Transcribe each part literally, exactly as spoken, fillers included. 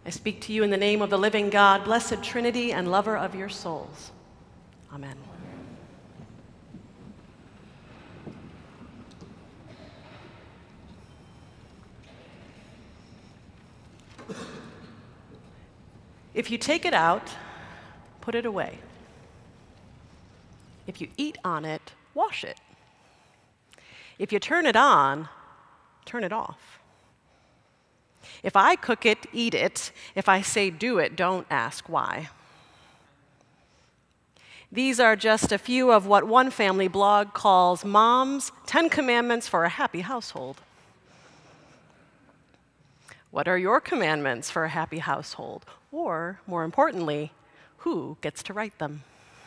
I speak to you in the name of the living God, blessed Trinity and lover of your souls. Amen. If you take it out, put it away. If you eat on it, wash it. If you turn it on, turn it off. If I cook it, eat it. If I say do it, don't ask why. These are just a few of what one family blog calls Mom's Ten Commandments for a Happy Household. What are your commandments for a happy household? Or, more importantly, who gets to write them?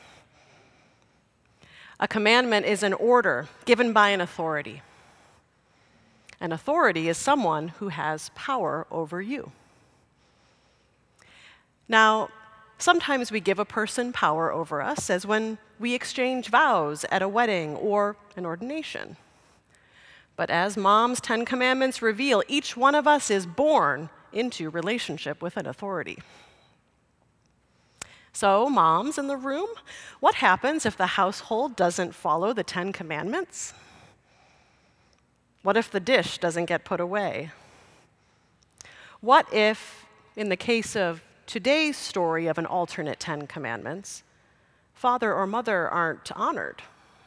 A commandment is an order given by an authority. An authority is someone who has power over you. Now, sometimes we give a person power over us, as when we exchange vows at a wedding or an ordination. But as Mom's Ten Commandments reveal, each one of us is born into relationship with an authority. So, moms in the room, what happens if the household doesn't follow the Ten Commandments? What if the dish doesn't get put away? What if, in the case of today's story of an alternate Ten Commandments, father or mother aren't honored?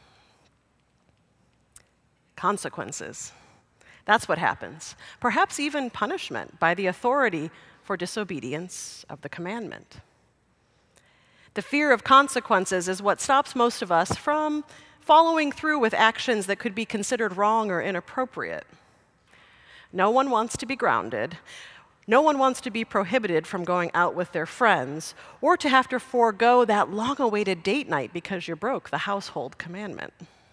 Consequences. That's what happens. Perhaps even punishment by the authority for disobedience of the commandment. The fear of consequences is what stops most of us from following through with actions that could be considered wrong or inappropriate. No one wants to be grounded. No one wants to be prohibited from going out with their friends or to have to forego that long-awaited date night because you broke the household commandment.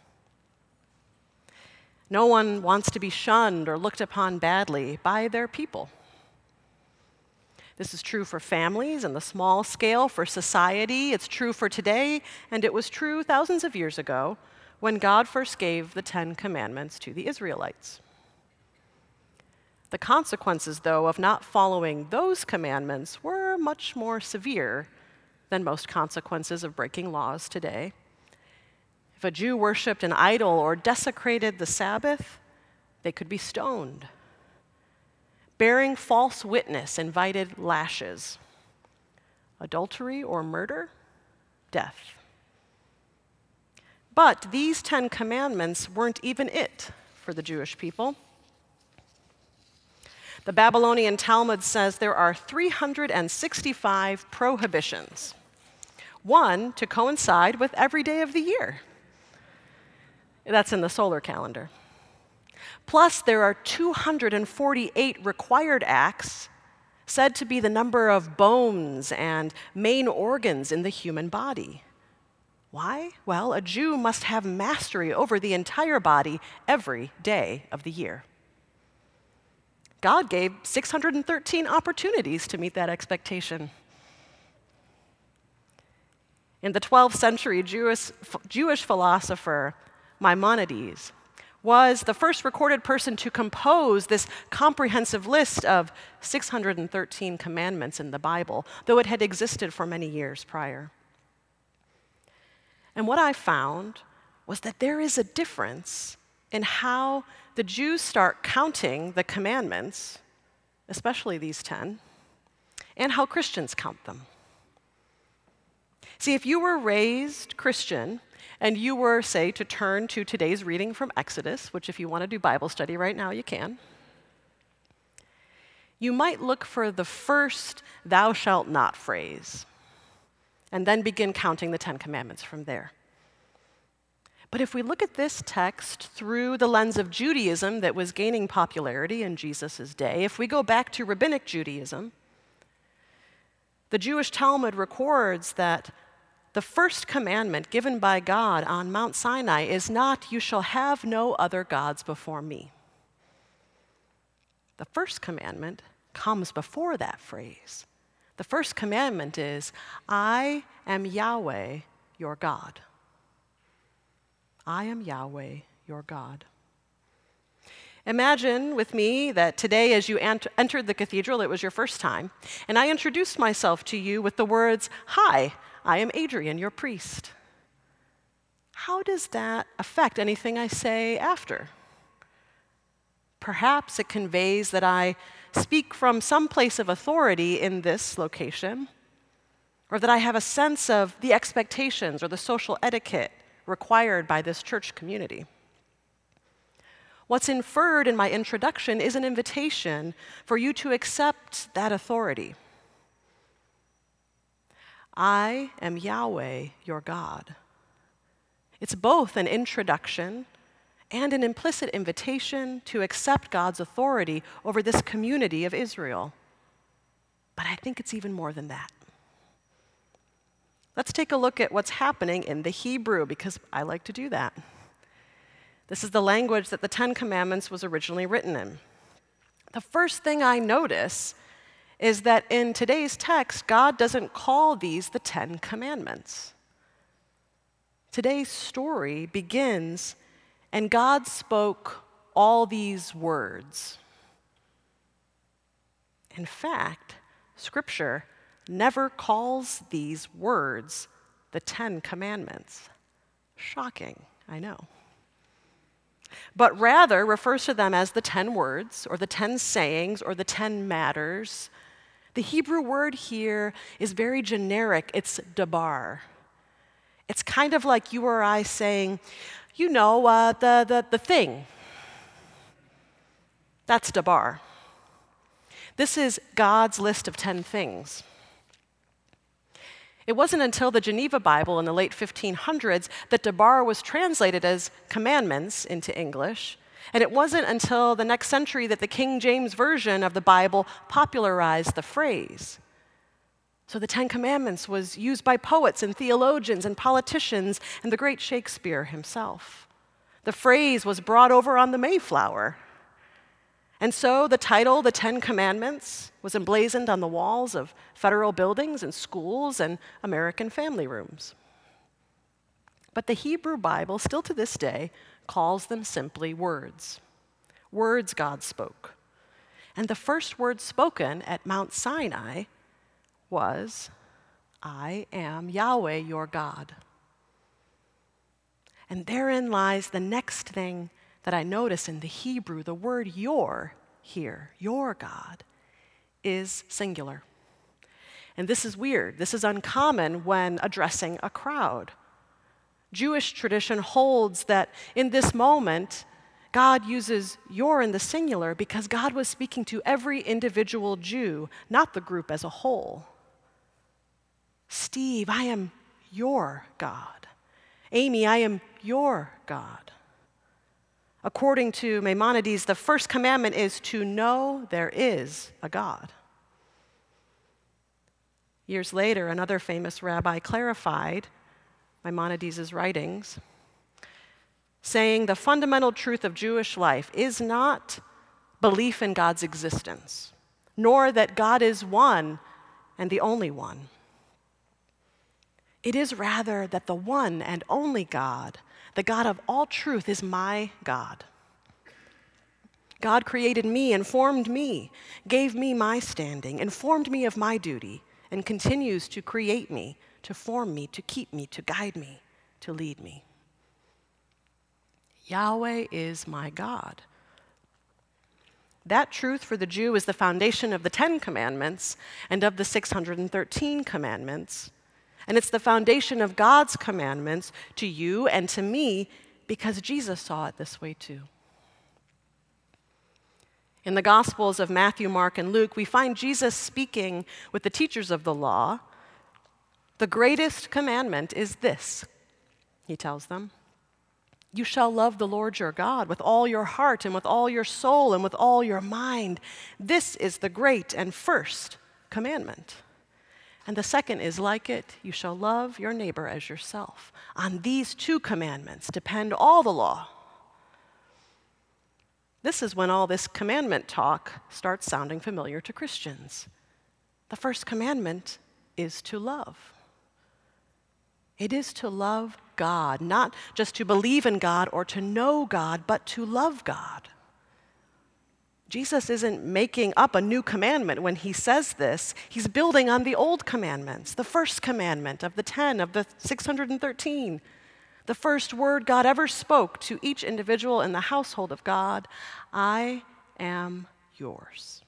No one wants to be shunned or looked upon badly by their people. This is true for families and the small scale, for society. It's true for today, and it was true thousands of years ago when God first gave the Ten Commandments to the Israelites. The consequences, though, of not following those commandments were much more severe than most consequences of breaking laws today. If a Jew worshipped an idol or desecrated the Sabbath, they could be stoned. Bearing false witness invited lashes. Adultery or murder, death. But these Ten Commandments weren't even it for the Jewish people. The Babylonian Talmud says there are three hundred sixty-five prohibitions, one to coincide with every day of the year. That's in the solar calendar. Plus, there are two hundred forty-eight required acts said to be the number of bones and main organs in the human body. Why? Well, a Jew must have mastery over the entire body every day of the year. God gave six hundred thirteen opportunities to meet that expectation. In the twelfth century, Jewish, Jewish philosopher Maimonides was the first recorded person to compose this comprehensive list of six hundred thirteen commandments in the Bible, though it had existed for many years prior. And what I found was that there is a difference in how the Jews start counting the commandments, especially these ten, and how Christians count them. See, if you were raised Christian, and you were, say, to turn to today's reading from Exodus, which if you want to do Bible study right now, you can, you might look for the first thou shalt not phrase, and then begin counting the Ten Commandments from there. But if we look at this text through the lens of Judaism that was gaining popularity in Jesus' day, if we go back to Rabbinic Judaism, the Jewish Talmud records that the first commandment given by God on Mount Sinai is not, "You shall have no other gods before me." The first commandment comes before that phrase. The first commandment is, "I am Yahweh, your God." I am Yahweh, your God. Imagine with me that today, as you ent- entered the cathedral, it was your first time, and I introduced myself to you with the words, "Hi, I am Adrian, your priest." How does that affect anything I say after? Perhaps it conveys that I speak from some place of authority in this location, or that I have a sense of the expectations or the social etiquette required by this church community. What's inferred in my introduction is an invitation for you to accept that authority. I am Yahweh, your God. It's both an introduction and an implicit invitation to accept God's authority over this community of Israel. But I think it's even more than that. Let's take a look at what's happening in the Hebrew, because I like to do that. This is the language that the Ten Commandments was originally written in. The first thing I notice is that in today's text, God doesn't call these the Ten Commandments. Today's story begins, and God spoke all these words. In fact, Scripture never calls these words the Ten Commandments. Shocking, I know. But rather refers to them as the ten words, or the ten sayings, or the ten matters. The Hebrew word here is very generic. It's dabar. It's kind of like you or I saying, you know, uh, the, the, the thing. That's dabar. This is God's list of ten things. It wasn't until the Geneva Bible in the late fifteen hundreds that dabar was translated as commandments into English, and it wasn't until the next century that the King James Version of the Bible popularized the phrase. So the Ten Commandments was used by poets and theologians and politicians and the great Shakespeare himself. The phrase was brought over on the Mayflower. And so the title, the Ten Commandments, was emblazoned on the walls of federal buildings and schools and American family rooms. But the Hebrew Bible, still to this day, calls them simply words. Words God spoke. And the first word spoken at Mount Sinai was, I am Yahweh, your God. And therein lies the next thing that I notice in the Hebrew. The word your here, your God, is singular. And this is weird. This is uncommon when addressing a crowd. Jewish tradition holds that in this moment, God uses your in the singular because God was speaking to every individual Jew, not the group as a whole. Steve, I am your God. Amy, I am your God. According to Maimonides, the first commandment is to know there is a God. Years later, another famous rabbi clarified Maimonides' writings, saying the fundamental truth of Jewish life is not belief in God's existence, nor that God is one and the only one. It is rather that the one and only God, the God of all truth, is my God. God created me and formed me, gave me my standing, informed me of my duty, and continues to create me, to form me, to keep me, to guide me, to lead me. Yahweh is my God. That truth for the Jew is the foundation of the Ten Commandments and of the six hundred thirteen commandments. And it's the foundation of God's commandments to you and to me because Jesus saw it this way too. In the Gospels of Matthew, Mark, and Luke, we find Jesus speaking with the teachers of the law. The greatest commandment is this, he tells them. You shall love the Lord your God with all your heart and with all your soul and with all your mind. This is the great and first commandment. And the second is like it, you shall love your neighbor as yourself. On these two commandments depend all the law. This is when all this commandment talk starts sounding familiar to Christians. The first commandment is to love. It is to love God, not just to believe in God or to know God, but to love God. Jesus isn't making up a new commandment when he says this. He's building on the old commandments, the first commandment of the ten, of the six hundred thirteen. The first word God ever spoke to each individual in the household of God, I am yours.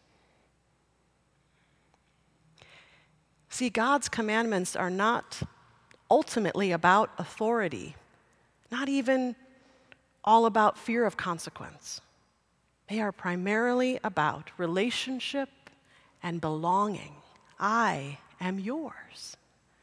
See, God's commandments are not ultimately about authority, not even all about fear of consequence. They are primarily about relationship and belonging. I am yours.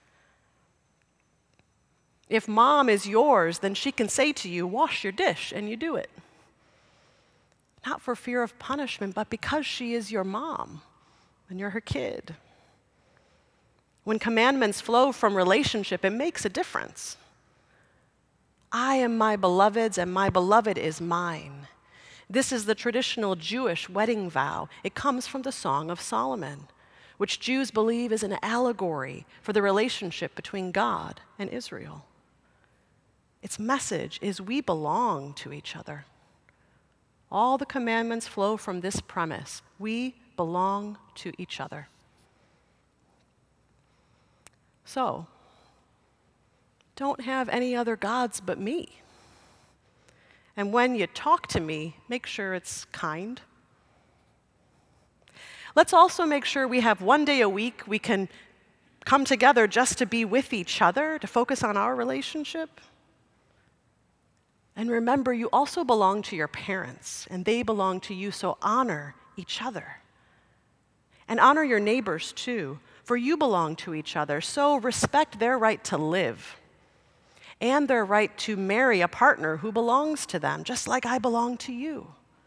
If mom is yours, then she can say to you, wash your dish, and you do it. Not for fear of punishment, but because she is your mom and you're her kid. When commandments flow from relationship, it makes a difference. I am my beloved's, and my beloved is mine. This is the traditional Jewish wedding vow. It comes from the Song of Solomon, which Jews believe is an allegory for the relationship between God and Israel. Its message is we belong to each other. All the commandments flow from this premise. We belong to each other. So, don't have any other gods but me. And when you talk to me, make sure it's kind. Let's also make sure we have one day a week we can come together just to be with each other, to focus on our relationship. And remember, you also belong to your parents, and they belong to you, so honor each other. And honor your neighbors too, for you belong to each other, so respect their right to live and their right to marry a partner who belongs to them, just like I belong to you.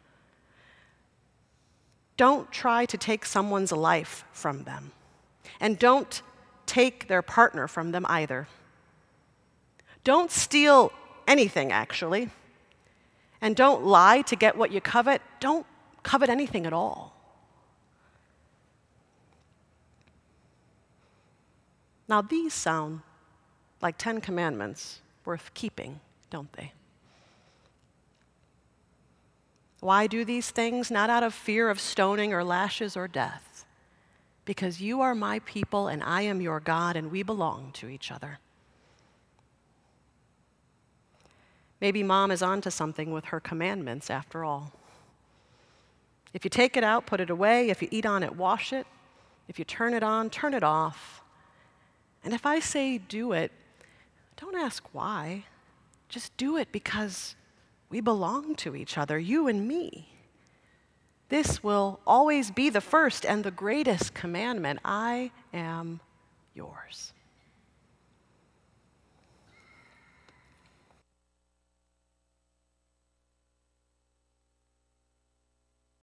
Don't try to take someone's life from them, and don't take their partner from them either. Don't steal anything, actually, and don't lie to get what you covet. Don't covet anything at all. Now, these sound like Ten Commandments worth keeping, don't they? Why do these things? Not out of fear of stoning or lashes or death. Because you are my people and I am your God, and we belong to each other. Maybe mom is onto something with her commandments after all. If you take it out, put it away. If you eat on it, wash it. If you turn it on, turn it off. And if I say do it, don't ask why. Just do it because we belong to each other, you and me. This will always be the first and the greatest commandment. I am yours.